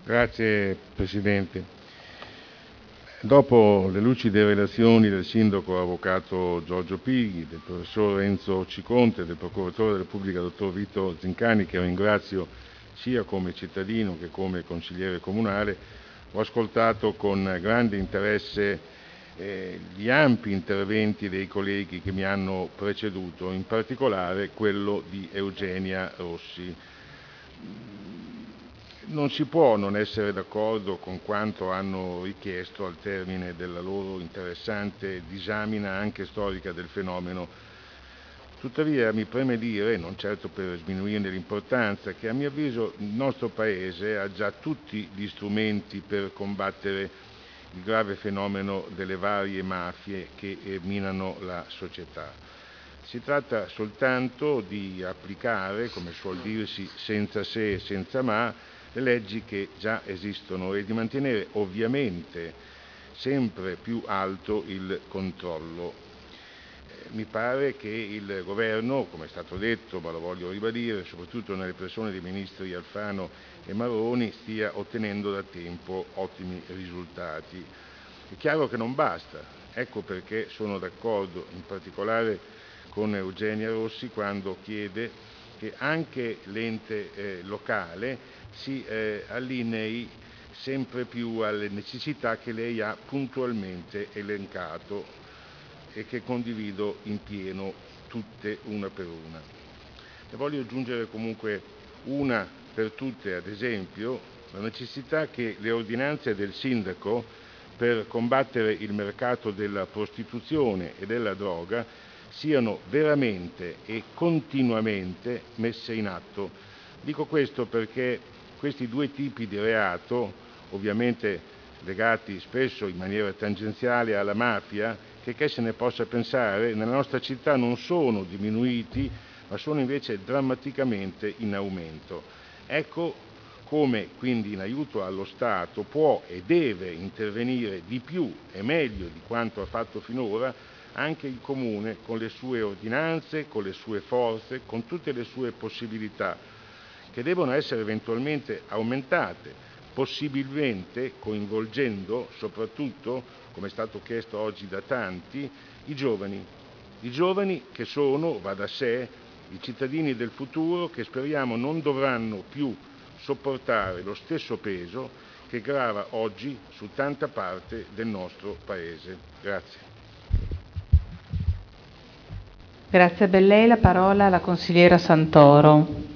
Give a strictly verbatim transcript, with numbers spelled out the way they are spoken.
Grazie Presidente. Dopo le lucide relazioni del sindaco avvocato Giorgio Pighi, del professor Enzo Ciconte e del procuratore della Repubblica dottor Vito Zincani, che ringrazio sia come cittadino che come consigliere comunale, ho ascoltato con grande interesse eh, gli ampi interventi dei colleghi che mi hanno preceduto, in particolare quello di Eugenia Rossi. Non si può non essere d'accordo con quanto hanno richiesto al termine della loro interessante disamina anche storica del fenomeno. Tuttavia mi preme dire, non certo per sminuirne l'importanza, che a mio avviso il nostro Paese ha già tutti gli strumenti per combattere il grave fenomeno delle varie mafie che minano la società. Si tratta soltanto di applicare, come suol dirsi, senza se e senza ma, le leggi che già esistono e di mantenere ovviamente sempre più alto il controllo. Eh, mi pare che il Governo, come è stato detto, ma lo voglio ribadire, soprattutto nelle persone dei ministri Alfano e Maroni, stia ottenendo da tempo ottimi risultati. È chiaro che non basta, ecco perché sono d'accordo in particolare con Eugenia Rossi quando chiede che anche l'ente eh, locale si eh, allinei sempre più alle necessità che lei ha puntualmente elencato e che condivido in pieno tutte una per una. Ne voglio aggiungere comunque una per tutte, ad esempio, la necessità che le ordinanze del sindaco per combattere il mercato della prostituzione e della droga siano veramente e continuamente messe in atto. Dico questo perché questi due tipi di reato, ovviamente legati spesso in maniera tangenziale alla mafia, che, che se ne possa pensare, nella nostra città non sono diminuiti, ma sono invece drammaticamente in aumento. Ecco come quindi in aiuto allo Stato può e deve intervenire di più e meglio di quanto ha fatto finora anche il Comune con le sue ordinanze, con le sue forze, con tutte le sue possibilità, che devono essere eventualmente aumentate, possibilmente coinvolgendo soprattutto, come è stato chiesto oggi da tanti, i giovani. I giovani che sono, va da sé, i cittadini del futuro che speriamo non dovranno più sopportare lo stesso peso che grava oggi su tanta parte del nostro Paese. Grazie. Grazie a lei, la parola alla consigliera Santoro.